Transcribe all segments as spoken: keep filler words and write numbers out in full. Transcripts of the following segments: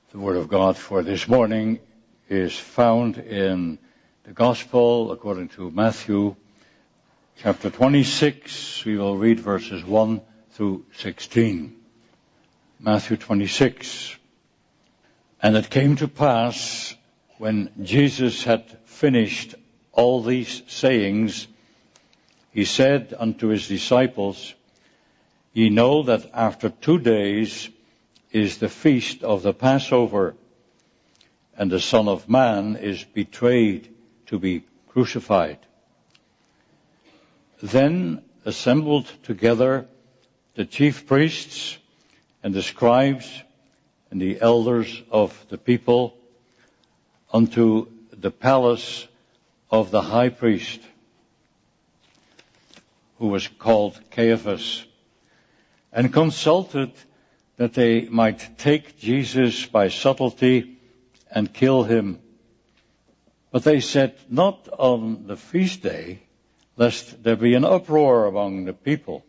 The Word of God for this morning is found in the Gospel according to Matthew, chapter twenty-six. We will read verses one through sixteen. Matthew twenty-six. And it came to pass, when Jesus had finished all these sayings, he said unto his disciples, Ye know that after two days is the feast of the Passover, and the Son of Man is betrayed to be crucified. Then assembled together the chief priests and the scribes and the elders of the people unto the palace of the high priest, who was called Caiaphas, and consulted that they might take Jesus by subtlety and kill him. But they said, not on the feast day, lest there be an uproar among the people.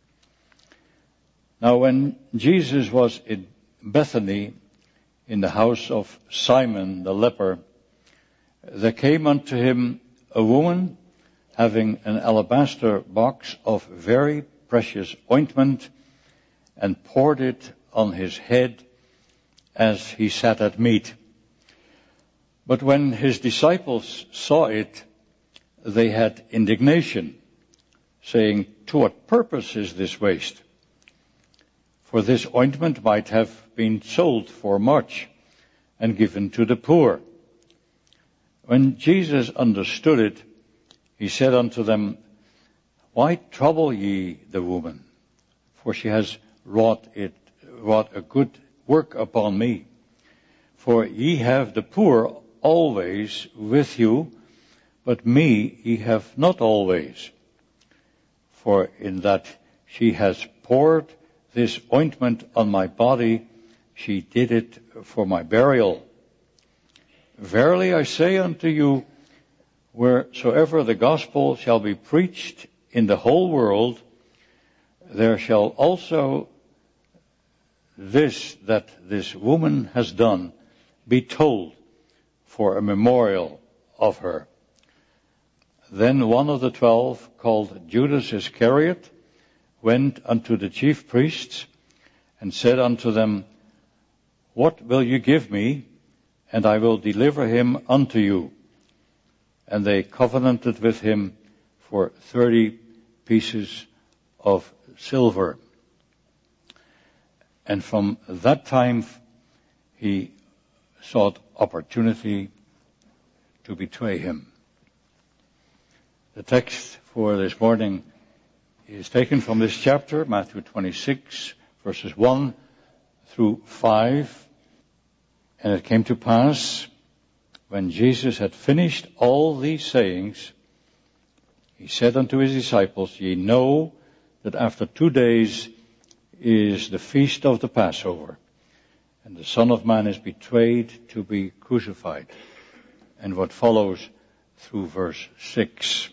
Now when Jesus was in Bethany, in the house of Simon the leper, there came unto him a woman having an alabaster box of very precious ointment, and poured it on his head as he sat at meat. But when his disciples saw it, they had indignation, saying, To what purpose is this waste? For this ointment might have been sold for much and given to the poor. When Jesus understood it, he said unto them, Why trouble ye the woman? For she has wrought it wrought a good work upon me. For ye have the poor always with you, but me ye have not always. For in that she has poured this ointment on my body, she did it for my burial. Verily I say unto you, wheresoever the gospel shall be preached in the whole world, there shall also this that this woman has done be told for a memorial of her. Then one of the twelve, called Judas Iscariot, went unto the chief priests and said unto them, What will you give me, and I will deliver him unto you? And they covenanted with him for thirty pieces of silver. And from that time he sought opportunity to betray him. The text for this morning is taken from this chapter, Matthew twenty-six, verses one through five. And it came to pass, when Jesus had finished all these sayings, he said unto his disciples, Ye know that after two days is the feast of the Passover, and the Son of Man is betrayed to be crucified. And what follows through verse six.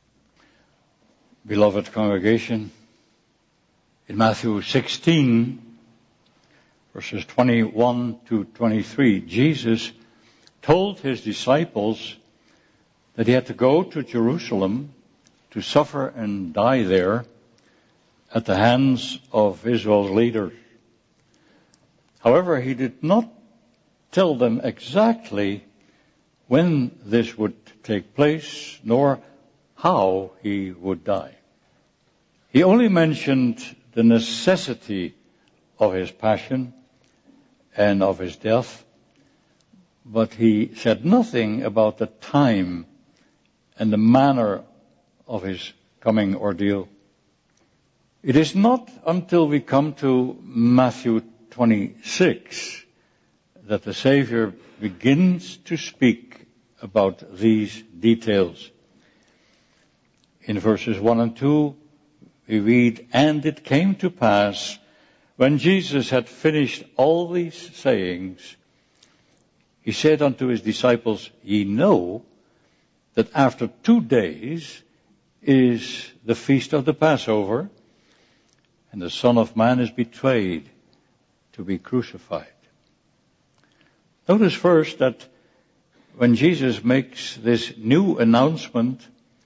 Beloved congregation, in Matthew sixteen, verses twenty-one to twenty-three, Jesus told his disciples that he had to go to Jerusalem to suffer and die there at the hands of Israel's leaders. However, he did not tell them exactly when this would take place, nor how he would die. He only mentioned the necessity of his passion and of his death, but he said nothing about the time and the manner of his coming ordeal. It is not until we come to Matthew twenty-six that the Savior begins to speak about these details. In verses one and two, we read, And it came to pass, when Jesus had finished all these sayings, he said unto his disciples, Ye know that after two days is the feast of the Passover, and the Son of Man is betrayed to be crucified. Notice first that when Jesus makes this new announcement,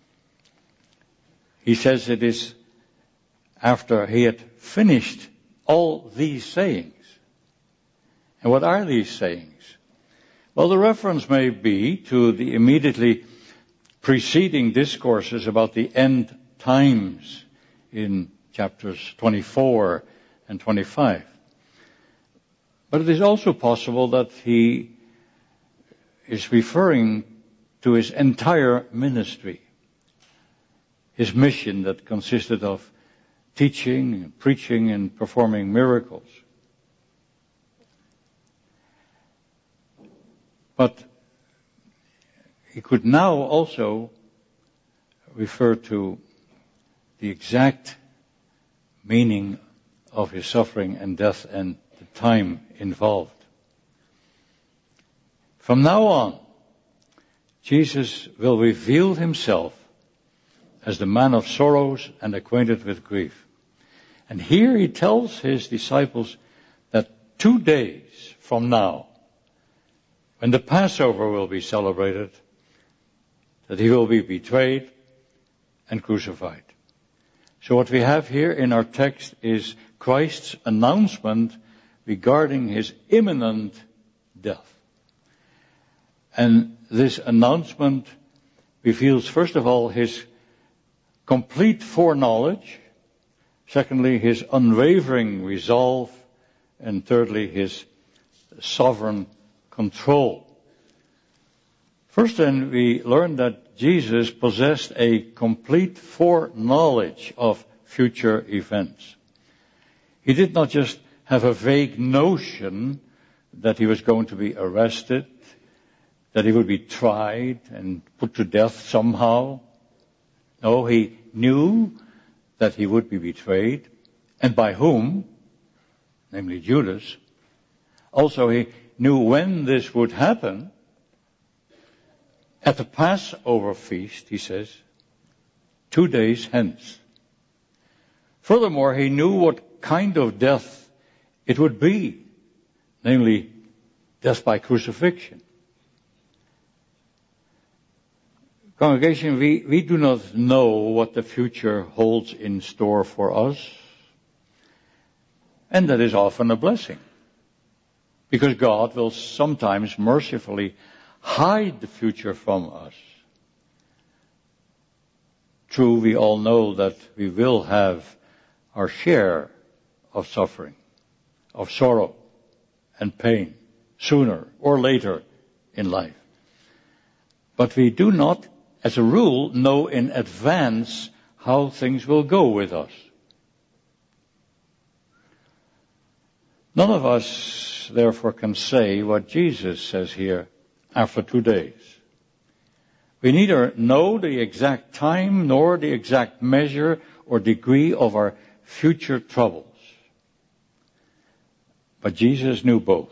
he says it is after he had finished all these sayings. And what are these sayings? Well, the reference may be to the immediately preceding discourses about the end times in chapters twenty-four and twenty-five. But it is also possible that he is referring to his entire ministry, his mission that consisted of teaching, preaching, and performing miracles. But he could now also refer to the exact meaning of his suffering and death and the time involved. From now on, Jesus will reveal himself as the man of sorrows and acquainted with grief. And here he tells his disciples that two days from now, when the Passover will be celebrated, that he will be betrayed and crucified. So what we have here in our text is Christ's announcement regarding his imminent death. And this announcement reveals, first of all, his complete foreknowledge, secondly, his unwavering resolve, and thirdly, his sovereign control. First then, we learn that Jesus possessed a complete foreknowledge of future events. He did not just have a vague notion that he was going to be arrested, that he would be tried and put to death somehow. No, he knew that he would be betrayed, and by whom, namely Judas. Also, he knew when this would happen. At the Passover feast, he says, two days hence. Furthermore, he knew what kind of death it would be, namely death by crucifixion. Congregation, we, we do not know what the future holds in store for us. And that is often a blessing. Because God will sometimes mercifully hide the future from us. True, we all know that we will have our share of suffering, of sorrow and pain, sooner or later in life. But we do not, as a rule, know in advance how things will go with us. None of us, therefore, can say what Jesus says here after two days. We neither know the exact time nor the exact measure or degree of our future troubles. But Jesus knew both.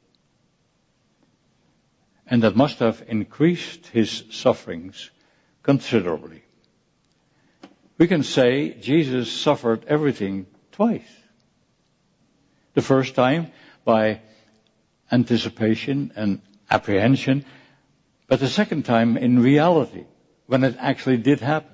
And that must have increased his sufferings considerably. We can say Jesus suffered everything twice. The first time by anticipation and apprehension, but the second time in reality, when it actually did happen.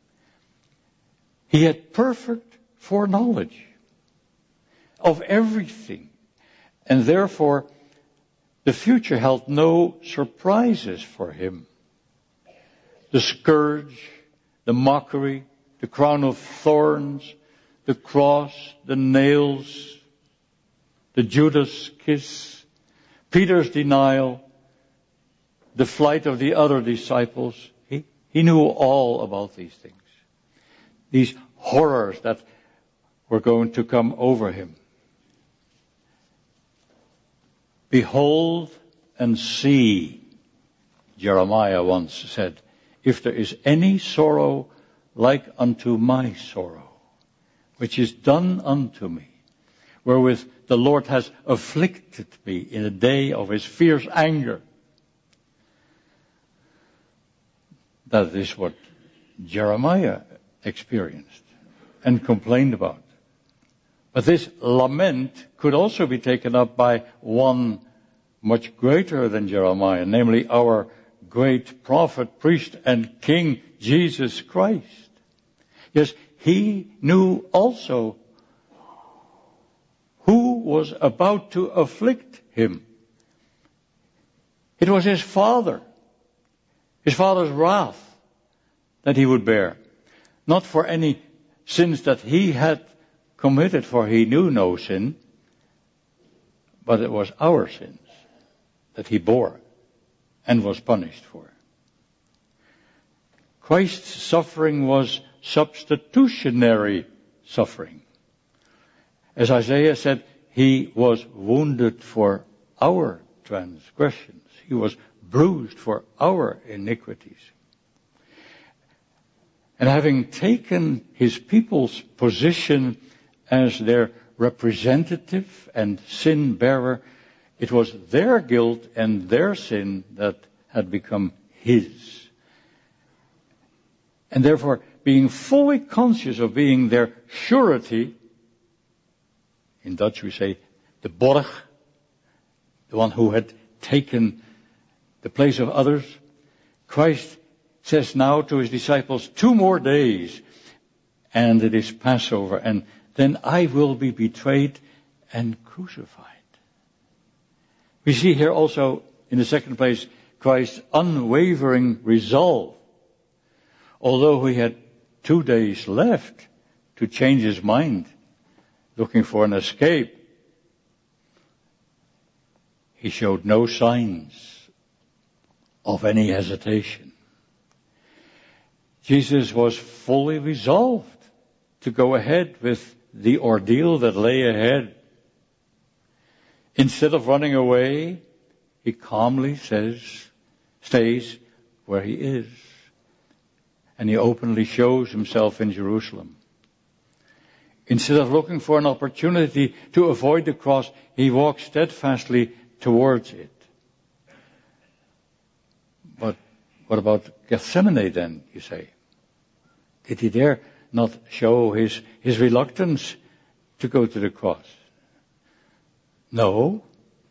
He had perfect foreknowledge of everything, and therefore the future held no surprises for him. The scourge, the mockery, the crown of thorns, the cross, the nails, the Judas kiss, Peter's denial, the flight of the other disciples. He, he knew all about these things. These horrors that were going to come over him. Behold and see, Jeremiah once said, if there is any sorrow like unto my sorrow, which is done unto me, wherewith the Lord has afflicted me in the day of his fierce anger. That is what Jeremiah experienced and complained about. But this lament could also be taken up by one much greater than Jeremiah, namely our great prophet, priest, and king, Jesus Christ. Yes, he knew also who was about to afflict him. It was his Father, his Father's wrath that he would bear. Not for any sins that he had committed, for he knew no sin, but it was our sins that he bore and was punished for. Christ's suffering was substitutionary suffering. As Isaiah said, he was wounded for our transgressions. He was bruised for our iniquities. And having taken his people's position as their representative and sin bearer, it was their guilt and their sin that had become his. And therefore, being fully conscious of being their surety, in Dutch we say the borg, the one who had taken the place of others, Christ says now to his disciples, two more days and it is Passover, and then I will be betrayed and crucified. We see here also, in the second place, Christ's unwavering resolve. Although he had two days left to change his mind, looking for an escape, he showed no signs of any hesitation. Jesus was fully resolved to go ahead with the ordeal that lay ahead. Instead of running away, he calmly says, stays where he is. And he openly shows himself in Jerusalem. Instead of looking for an opportunity to avoid the cross, he walks steadfastly towards it. But what about Gethsemane then, you say? Did he dare not show his, his reluctance to go to the cross? No.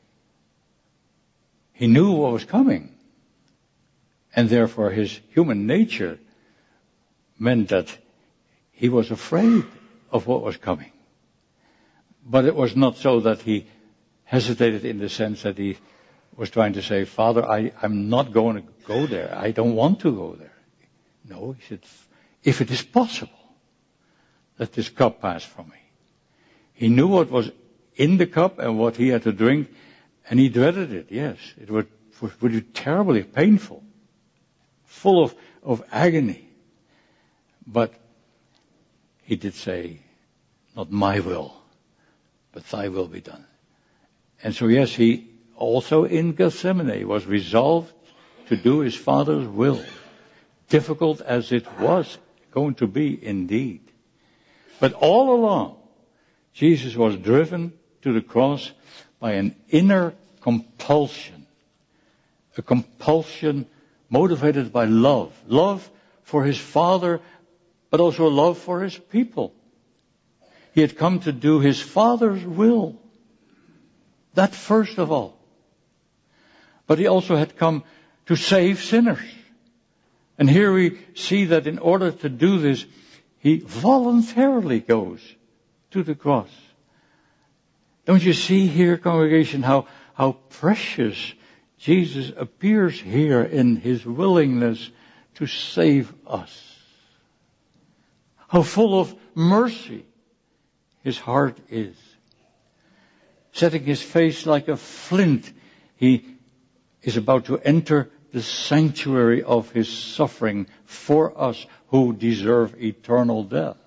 He knew what was coming. And therefore his human nature meant that he was afraid of what was coming. But it was not so that he hesitated in the sense that he was trying to say, Father, I, I'm not going to go there. I don't want to go there. No, he said, if it is possible, let this cup pass from me. He knew what was in the cup and what he had to drink, and he dreaded it, yes. It would, would be terribly painful, full of, of agony. But he did say, not my will, but thy will be done. And so yes, he also in Gethsemane was resolved to do his Father's will. Difficult as it was going to be indeed. But all along, Jesus was driven to the cross by an inner compulsion. A compulsion motivated by love. Love for his Father, but also love for his people. He had come to do his Father's will. That first of all. But he also had come to save sinners. And here we see that in order to do this, he voluntarily goes to the cross. Don't you see here, congregation, how, how precious Jesus appears here in his willingness to save us? How full of mercy his heart is. Setting his face like a flint, he is about to enter the sanctuary of his suffering for us who deserve eternal death.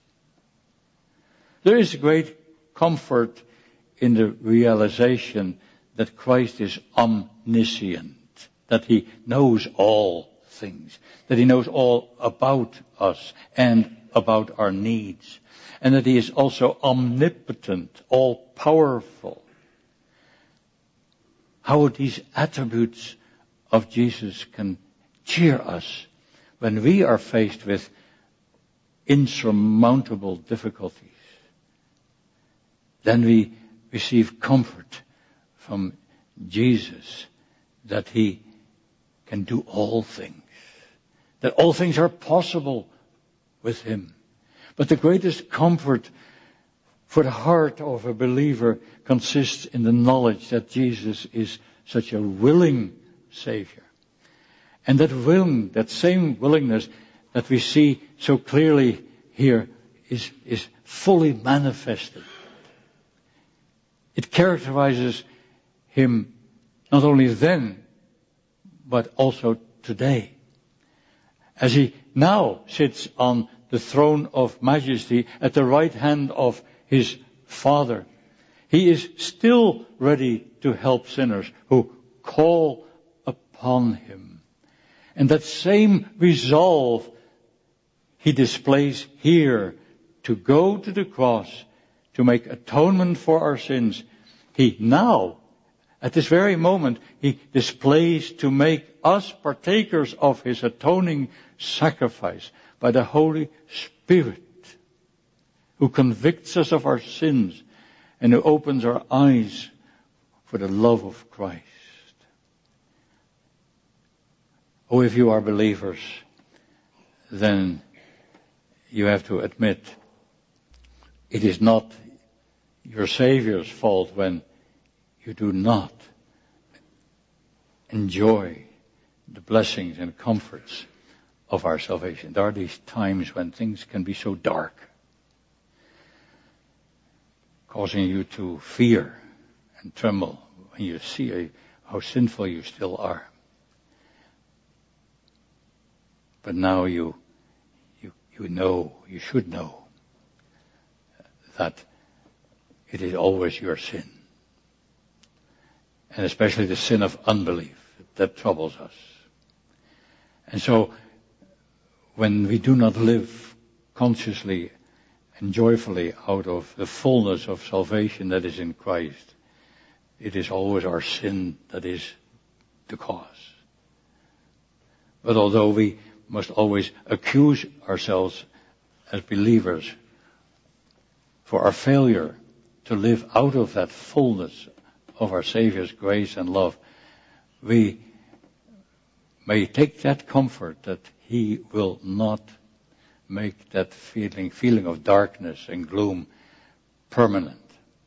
There is great comfort in the realization that Christ is omniscient, that he knows all things, that he knows all about us and about our needs, and that he is also omnipotent, all-powerful. How these attributes of Jesus can cheer us when we are faced with insurmountable difficulties. Then we receive comfort from Jesus that he can do all things, that all things are possible with him. But the greatest comfort for the heart of a believer consists in the knowledge that Jesus is such a willing Savior. And that willing, that same willingness that we see so clearly here is, is fully manifested. It characterizes him not only then, but also today. As he now sits on the throne of majesty at the right hand of his Father, he is still ready to help sinners who call upon him. And that same resolve he displays here to go to the cross to make atonement for our sins. He now, at this very moment, he displays to make us partakers of his atoning sacrifice by the Holy Spirit, who convicts us of our sins and who opens our eyes for the love of Christ. Oh, if you are believers, then you have to admit it is not your Savior's fault when you do not enjoy the blessings and comforts of our salvation. There are these times when things can be so dark, causing you to fear and tremble when you see how sinful you still are. But now you, you, you know, you should know that it is always your sin. And especially the sin of unbelief that troubles us. And so, when we do not live consciously and joyfully out of the fullness of salvation that is in Christ, it is always our sin that is the cause. But although we must always accuse ourselves as believers for our failure to live out of that fullness of our Savior's grace and love, we may take that comfort that he will not make that feeling, feeling of darkness and gloom permanent.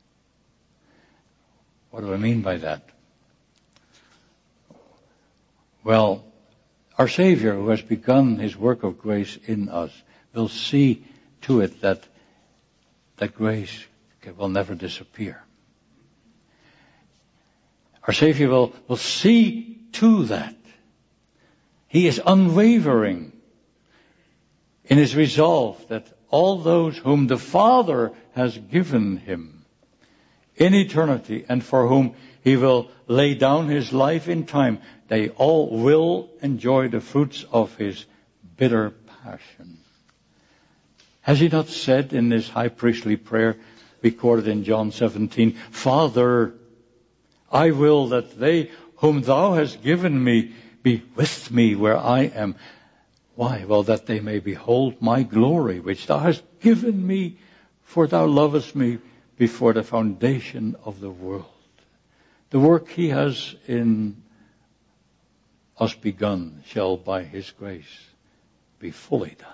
What do I mean by that? Well, our Savior, who has begun his work of grace in us, will see to it that that grace will never disappear. Our Savior will, will see to that. He is unwavering in his resolve that all those whom the Father has given him in eternity and for whom he will lay down his life in time, they all will enjoy the fruits of his bitter passion. Has he not said in this high priestly prayer recorded in John seventeen, Father, I will that they whom thou hast given me be with me where I am. Why? Well, that they may behold my glory, which thou hast given me, for thou lovest me before the foundation of the world. The work he has in us begun shall by his grace be fully done.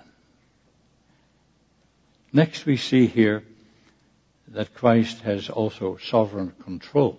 Next we see here that Christ has also sovereign control.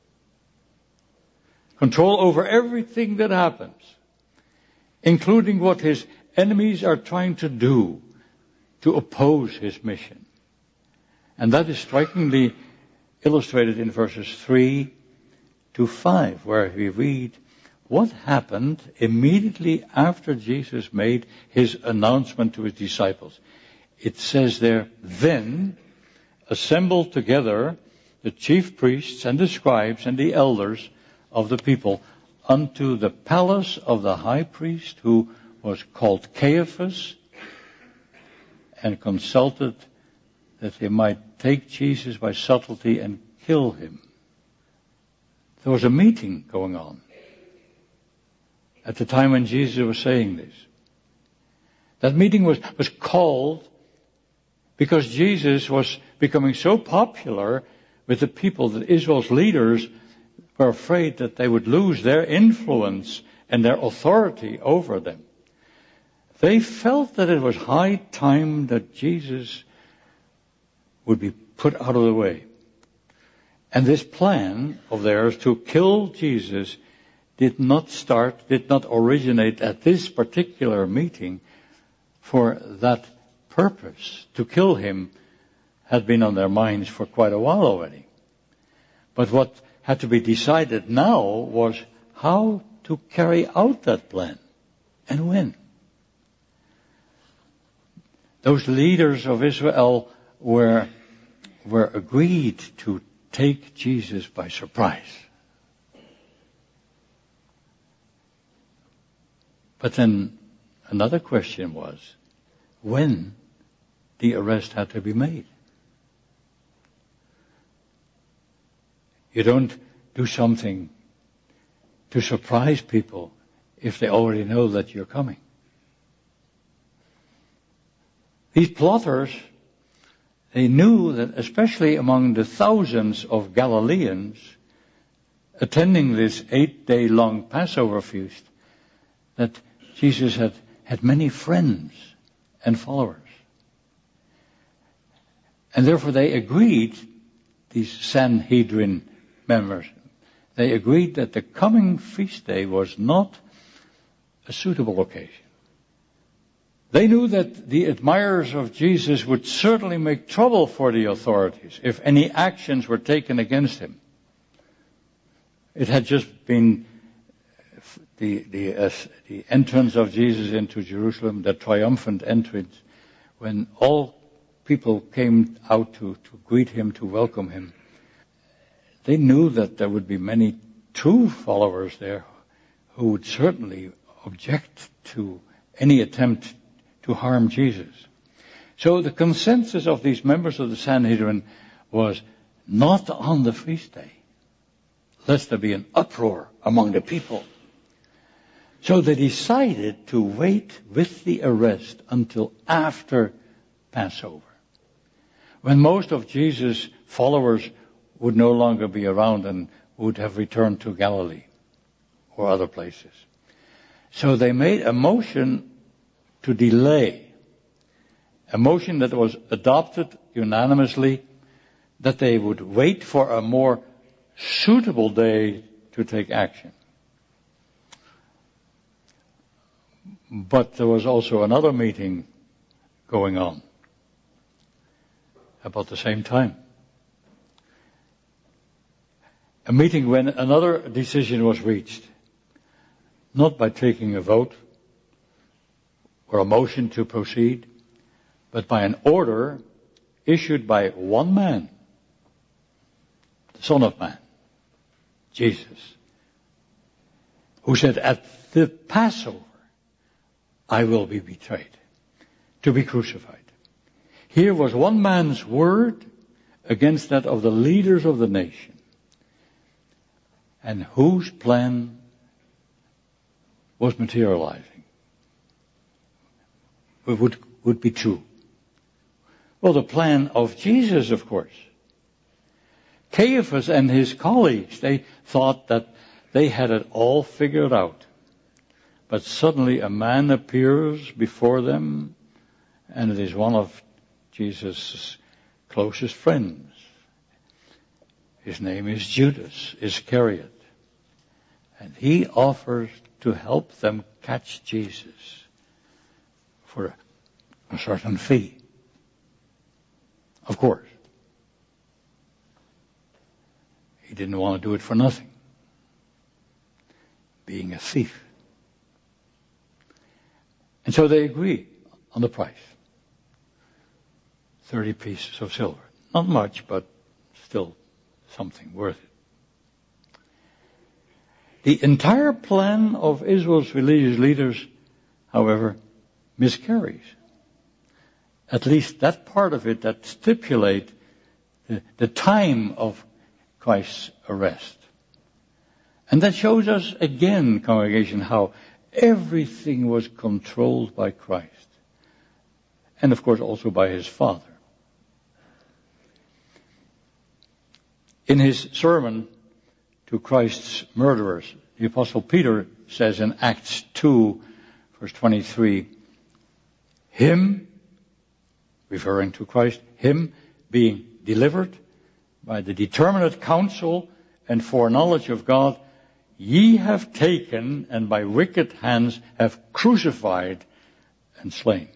Control over everything that happens, including what his enemies are trying to do to oppose his mission. And that is strikingly illustrated in verses three to five, where we read what happened immediately after Jesus made his announcement to his disciples. It says there, then assembled together the chief priests and the scribes and the elders of the people unto the palace of the high priest, who was called Caiaphas, and consulted that they might take Jesus by subtlety and kill him. There was a meeting going on at the time when Jesus was saying this. That meeting was, was called because Jesus was becoming so popular with the people that Israel's leaders were afraid that they would lose their influence and their authority over them. They felt that it was high time that Jesus would be put out of the way. And this plan of theirs to kill Jesus did not start, did not originate at this particular meeting. For that purpose, to kill him, had been on their minds for quite a while already. But what had to be decided now was how to carry out that plan and when. Those leaders of Israel were, were agreed to take Jesus by surprise. But then another question was when the arrest had to be made. You don't do something to surprise people if they already know that you're coming. These plotters, they knew that especially among the thousands of Galileans attending this eight-day-long Passover feast, that Jesus had, had many friends and followers. And therefore they agreed, these Sanhedrin members, they agreed that the coming feast day was not a suitable occasion. They knew that the admirers of Jesus would certainly make trouble for the authorities if any actions were taken against him. It had just been the the, uh, the entrance of Jesus into Jerusalem, the triumphant entrance, when all people came out to, to greet him, to welcome him. They knew that there would be many true followers there who would certainly object to any attempt to harm Jesus. So the consensus of these members of the Sanhedrin was not on the feast day, lest there be an uproar among the people. So they decided to wait with the arrest until after Passover, when most of Jesus' followers would no longer be around and would have returned to Galilee or other places. So they made a motion to delay, a motion that was adopted unanimously, that they would wait for a more suitable day to take action. But there was also another meeting going on about the same time. A meeting when another decision was reached, not by taking a vote or a motion to proceed, but by an order issued by one man, the Son of Man, Jesus, who said, at the Passover, I will be betrayed, to be crucified. Here was one man's word against that of the leaders of the nation. And whose plan was materializing? It would, would be true. Well, the plan of Jesus, of course. Caiaphas and his colleagues, they thought that they had it all figured out. But suddenly a man appears before them, and it is one of Jesus' closest friends. His name is Judas Iscariot. And he offers to help them catch Jesus for a certain fee. Of course. He didn't want to do it for nothing. Being a thief. And so they agree on the price. Thirty pieces of silver. Not much, but still something worth it. The entire plan of Israel's religious leaders, however, miscarries. At least that part of it that stipulate the, the time of Christ's arrest. And that shows us again, congregation, how everything was controlled by Christ. And of course also by his Father. In his sermon to to Christ's murderers. The Apostle Peter says in Acts two, verse twenty-three, him, referring to Christ, him being delivered by the determinate counsel and foreknowledge of God, ye have taken and by wicked hands have crucified and slain.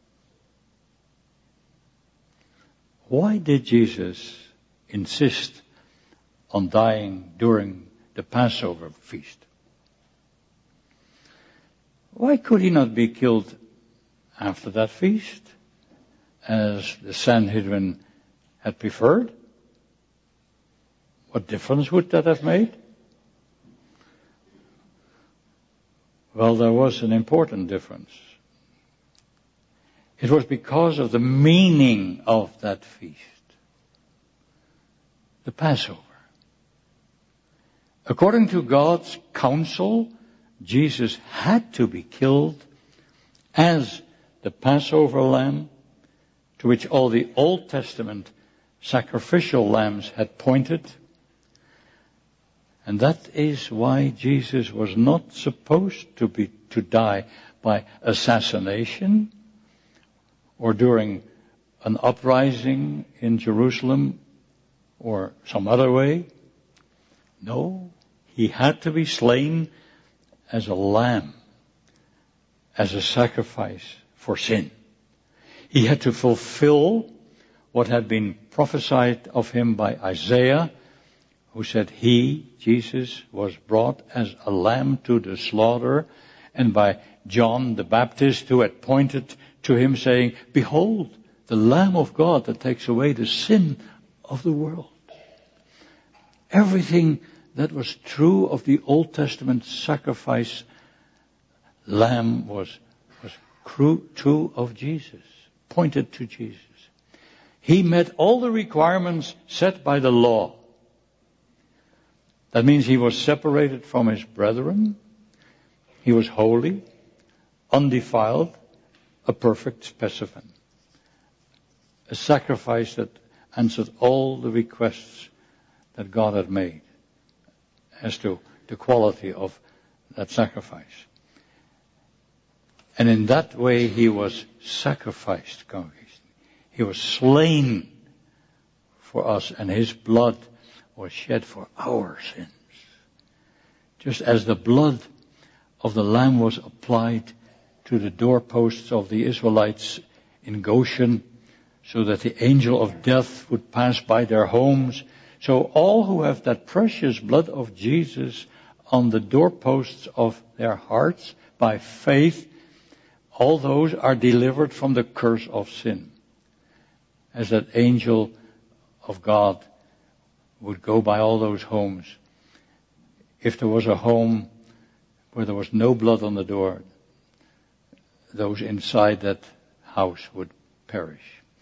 Why did Jesus insist on dying during the Passover feast? Why could he not be killed after that feast, as the Sanhedrin had preferred? What difference would that have made? Well, there was an important difference. It was because of the meaning of that feast. The Passover. According to God's counsel, Jesus had to be killed as the Passover lamb, to which all the Old Testament sacrificial lambs had pointed. And that is why Jesus was not supposed to be to die by assassination or during an uprising in Jerusalem or some other way. No, he had to be slain as a lamb, as a sacrifice for sin. He had to fulfill what had been prophesied of him by Isaiah, who said he, Jesus, was brought as a lamb to the slaughter, and by John the Baptist, who had pointed to him saying, behold, the Lamb of God that takes away the sin of the world. Everything that was true of the Old Testament sacrifice lamb was, was true of Jesus, pointed to Jesus. He met all the requirements set by the law. That means he was separated from his brethren. He was holy, undefiled, a perfect specimen. A sacrifice that answered all the requests that God had made as to the quality of that sacrifice. And in that way he was sacrificed, congregation. He was slain for us, and his blood was shed for our sins. Just as the blood of the Lamb was applied to the doorposts of the Israelites in Goshen, so that the angel of death would pass by their homes, so all who have that precious blood of Jesus on the doorposts of their hearts by faith, all those are delivered from the curse of sin. As that angel of God would go by all those homes. If there was a home where there was no blood on the door, those inside that house would perish.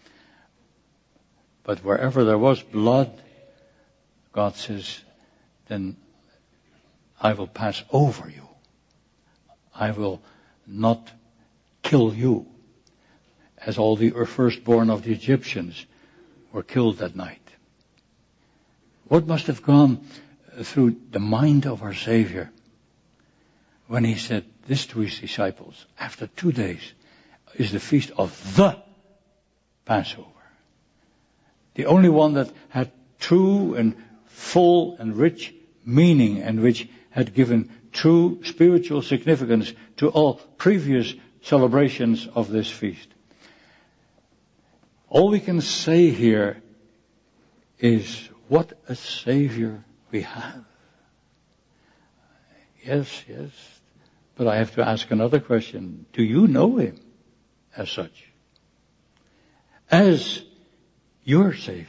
But wherever there was blood, God says, then I will pass over you. I will not kill you, as all the firstborn of the Egyptians were killed that night. What must have gone through the mind of our Savior when he said this to his disciples, after two days is the feast of the Passover. The only one that had true and full and rich meaning, and which had given true spiritual significance to all previous celebrations of this feast. All we can say here is, what a Savior we have. Yes, yes. But I have to ask another question. Do you know him as such? As your Savior.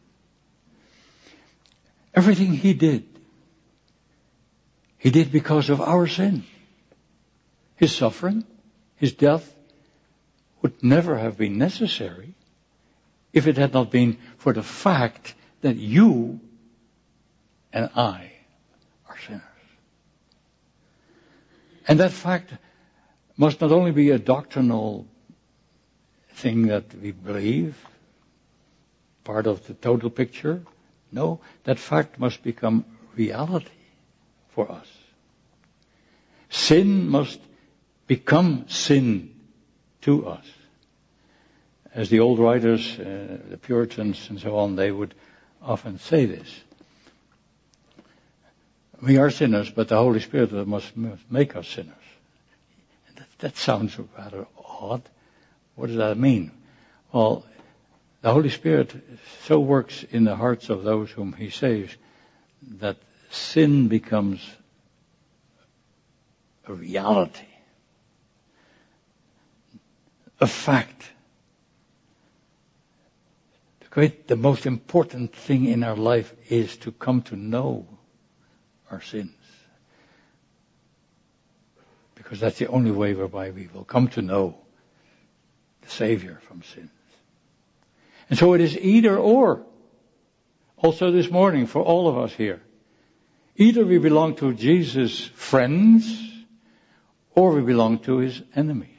Everything he did, he did because of our sin. His suffering, his death would never have been necessary if it had not been for the fact that you and I are sinners. And that fact must not only be a doctrinal thing that we believe, part of the total picture. No, that fact must become reality for us. Sin must become sin to us. As the old writers, uh, the Puritans and so on, they would often say this. We are sinners, but the Holy Spirit must, must make us sinners. That, that sounds rather odd. What does that mean? Well, the Holy Spirit so works in the hearts of those whom He saves that sin becomes a reality, a fact. The great, the most important thing in our life is to come to know our sins. Because that's the only way whereby we will come to know the Savior from sins. And so it is either or. Also this morning for all of us here. Either we belong to Jesus' friends or we belong to His enemies.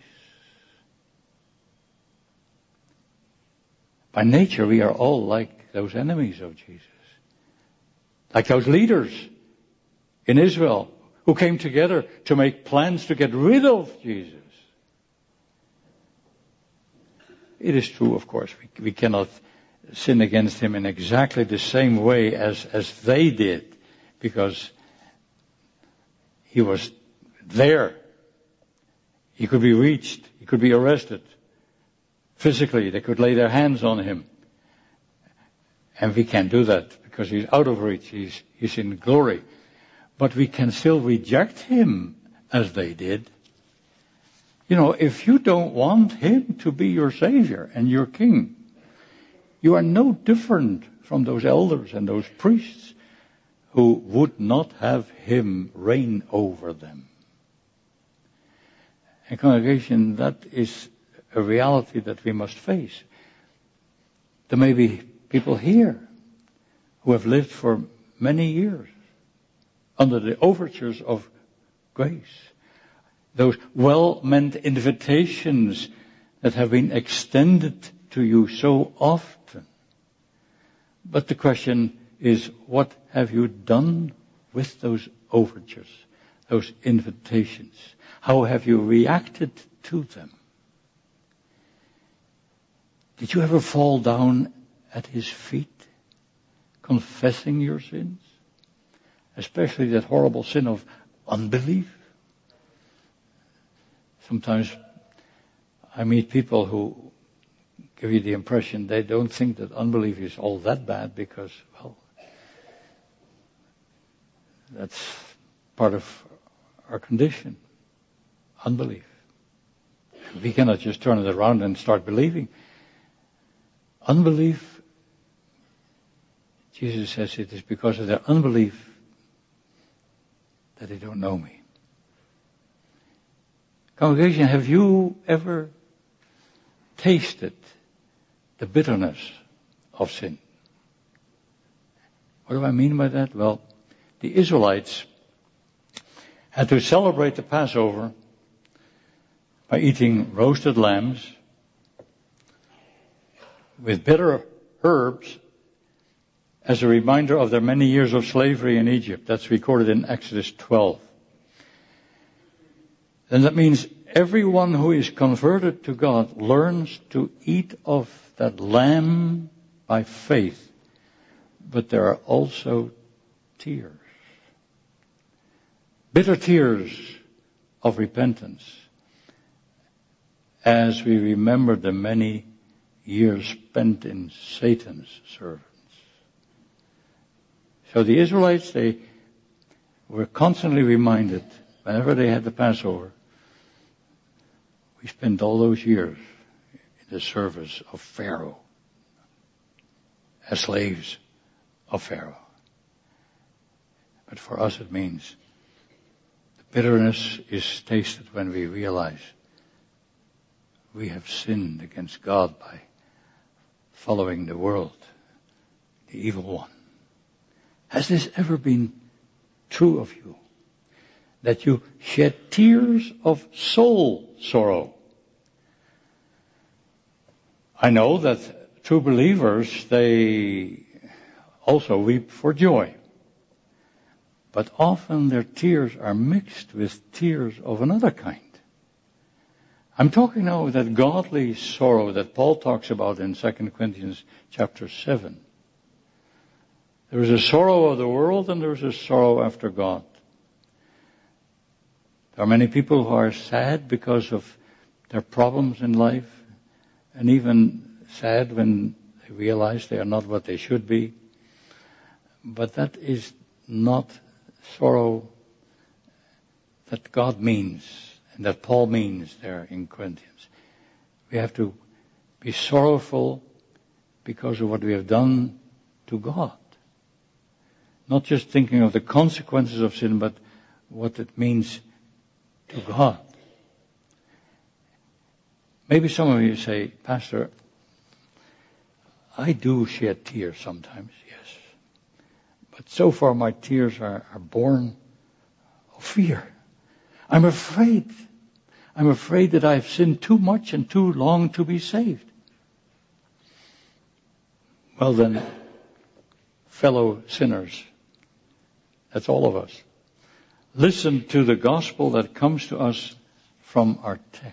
By nature we are all like those enemies of Jesus. Like those leaders in Israel who came together to make plans to get rid of Jesus. It is true, of course, we, we cannot sin against Him in exactly the same way as, as they did, because He was there. He could be reached. He could be arrested. Physically, they could lay their hands on Him. And we can't do that because He's out of reach. He's, he's in glory. But we can still reject Him as they did. You know, if you don't want Him to be your Savior and your King, you are no different from those elders and those priests who would not have Him reign over them. And congregation, that is a reality that we must face. There may be people here who have lived for many years under the overtures of grace. Those well-meant invitations that have been extended to you so often. But the question is, what have you done with those overtures, those invitations? How have you reacted to them? Did you ever fall down at His feet, confessing your sins? Especially that horrible sin of unbelief. Sometimes I meet people who give you the impression they don't think that unbelief is all that bad because, well, that's part of our condition. Unbelief. We cannot just turn it around and start believing. Unbelief, Jesus says it is because of their unbelief that they don't know me. Congregation, have you ever tasted the bitterness of sin? What do I mean by that? Well, the Israelites had to celebrate the Passover by eating roasted lambs with bitter herbs as a reminder of their many years of slavery in Egypt. That's recorded in Exodus twelve. And that means everyone who is converted to God learns to eat of that lamb by faith. But there are also tears. Bitter tears of repentance as we remember the many years spent in Satan's servants. So the Israelites, they were constantly reminded, whenever they had the Passover, we spent all those years in the service of Pharaoh, as slaves of Pharaoh. But for us it means the bitterness is tasted when we realize we have sinned against God by following the world, the evil one. Has this ever been true of you? That you shed tears of soul sorrow? I know that true believers, they also weep for joy. but often their tears are mixed with tears of another kind. I'm talking now of that godly sorrow that Paul talks about in Second Corinthians chapter seven. There is a sorrow of the world and there is a sorrow after God. There are many people who are sad because of their problems in life, and even sad when they realize they are not what they should be. But that is not sorrow that God means and that Paul means there in Corinthians. We have to be sorrowful because of what we have done to God. Not just thinking of the consequences of sin, but what it means to God. Maybe some of you say, Pastor, I do shed tears sometimes, yes. But so far my tears are, are born of fear. I'm afraid. I'm afraid that I've sinned too much and too long to be saved. Well then, fellow sinners, that's all of us. Listen to the gospel that comes to us from our text.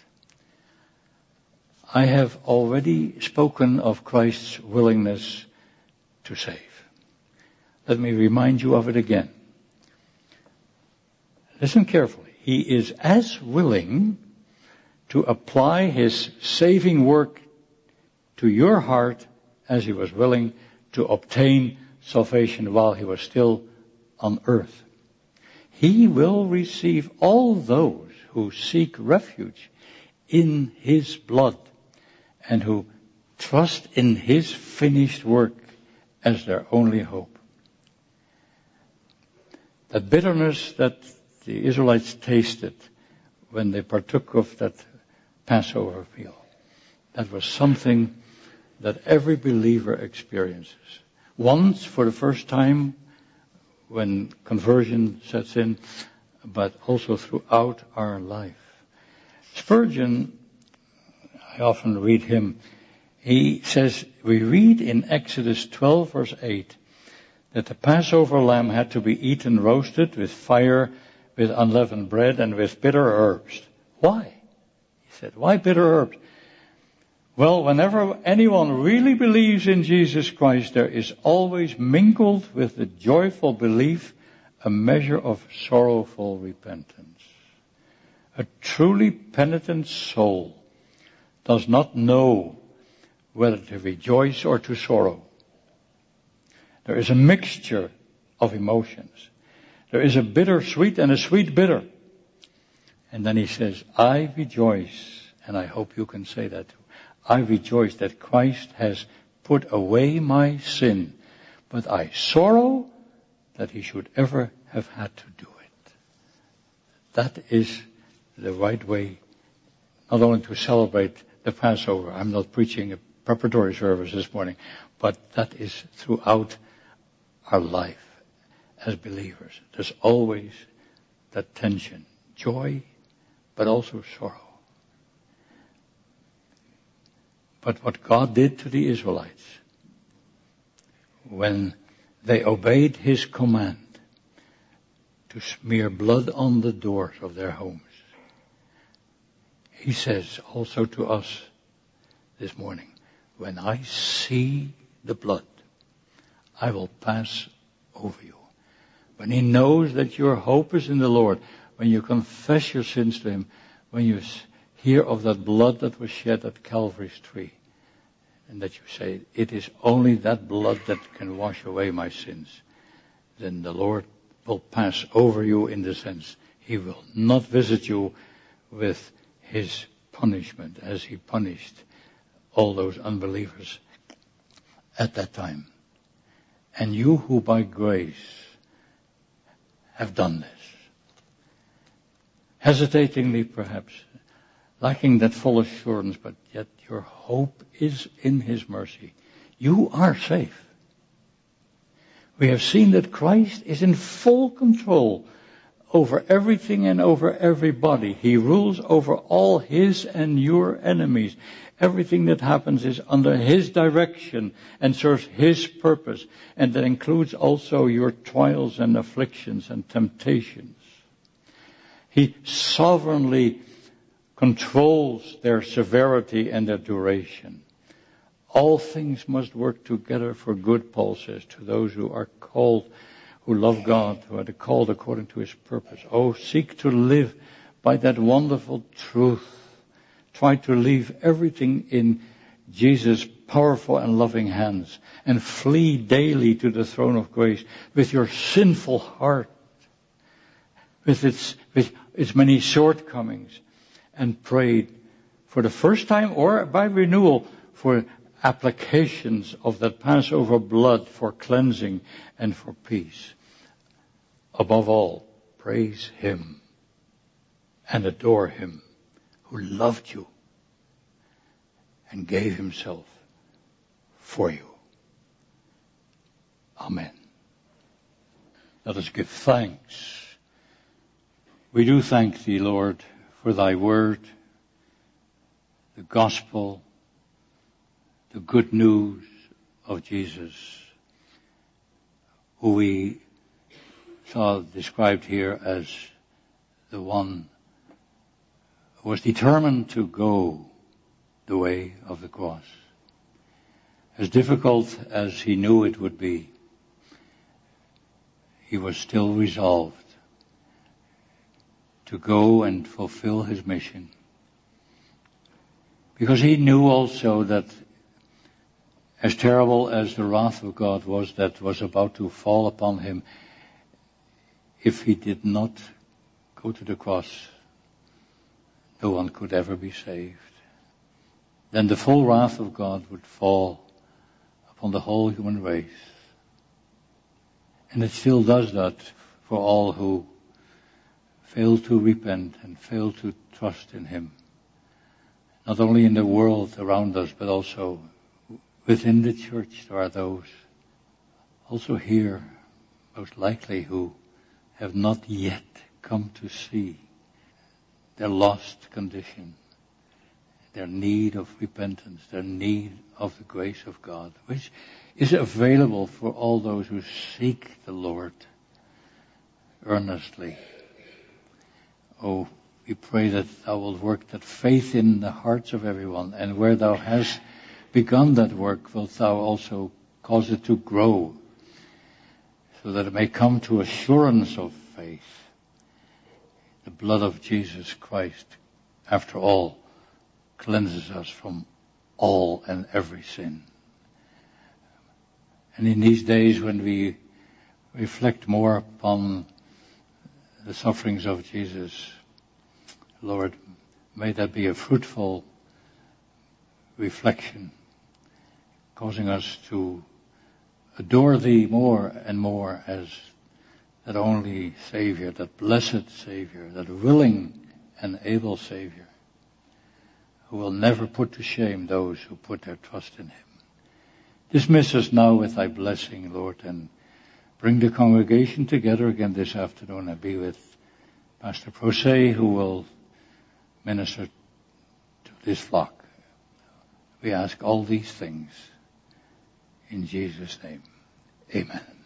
I have already spoken of Christ's willingness to save. Let me remind you of it again. Listen carefully. He is as willing to apply his saving work to your heart as he was willing to obtain salvation while he was still on earth. He will receive all those who seek refuge in his blood and who trust in his finished work as their only hope. That bitterness that the Israelites tasted when they partook of that Passover meal, that was something that every believer experiences. Once for the first time when conversion sets in, but also throughout our life. Spurgeon, I often read him, he says, we read in Exodus twelve verse eight, that the Passover lamb had to be eaten roasted with fire, with unleavened bread, and with bitter herbs. Why? He said, why bitter herbs? Well, whenever anyone really believes in Jesus Christ, there is always mingled with the joyful belief a measure of sorrowful repentance. A truly penitent soul does not know whether to rejoice or to sorrow. There is a mixture of emotions. There is a bitter sweet and a sweet bitter. And then he says, I rejoice, and I hope you can say that too. I rejoice that Christ has put away my sin, but I sorrow that he should ever have had to do it. That is the right way, not only to celebrate the Passover. I'm not preaching a preparatory service this morning, but that is throughout our life as believers. There's always that tension, joy, but also sorrow. But what God did to the Israelites, when they obeyed his command to smear blood on the doors of their homes, he says also to us this morning, when I see the blood, I will pass over you. When he knows that your hope is in the Lord, when you confess your sins to him, when you hear of that blood that was shed at Calvary's tree, and that you say, it is only that blood that can wash away my sins, then the Lord will pass over you in the sense he will not visit you with his punishment as he punished all those unbelievers at that time. And you who by grace have done this, hesitatingly perhaps, lacking that full assurance, but yet your hope is in his mercy. You are safe. We have seen that Christ is in full control over everything and over everybody. He rules over all his and your enemies. Everything that happens is under his direction and serves his purpose. And that includes also your trials and afflictions and temptations. He sovereignly controls their severity and their duration. All things must work together for good, Paul says, to those who are called, who love God, who are called according to his purpose. Oh, seek to live by that wonderful truth. Try to leave everything in Jesus' powerful and loving hands and flee daily to the throne of grace with your sinful heart, with its, with its many shortcomings, and pray for the first time or by renewal for applications of that Passover blood for cleansing and for peace. Above all, praise him and adore him who loved you and gave himself for you. Amen. Let us give thanks. We do thank thee, Lord, for thy word, the gospel, the good news of Jesus, who we saw described here as the one who was determined to go the way of the cross. As difficult as he knew it would be, he was still resolved to go and fulfill his mission. Because he knew also that as terrible as the wrath of God was that was about to fall upon him, if he did not go to the cross, no one could ever be saved. Then the full wrath of God would fall upon the whole human race. And it still does that for all who fail to repent and fail to trust in him. Not only in the world around us, but also within the church there are those, also here, most likely, who have not yet come to see their lost condition, their need of repentance, their need of the grace of God, which is available for all those who seek the Lord earnestly. Oh, we pray that thou wilt work that faith in the hearts of everyone, and where thou hast begun that work, wilt thou also cause it to grow, so that it may come to assurance of faith. The blood of Jesus Christ, after all, cleanses us from all and every sin. And in these days when we reflect more upon the sufferings of Jesus, Lord, may that be a fruitful reflection, causing us to adore thee more and more as that only Savior, that blessed Savior, that willing and able Savior, who will never put to shame those who put their trust in him. Dismiss us now with thy blessing, Lord, and bring the congregation together again this afternoon, and be with Pastor Procé, who will minister to this flock. We ask all these things in Jesus' name. Amen.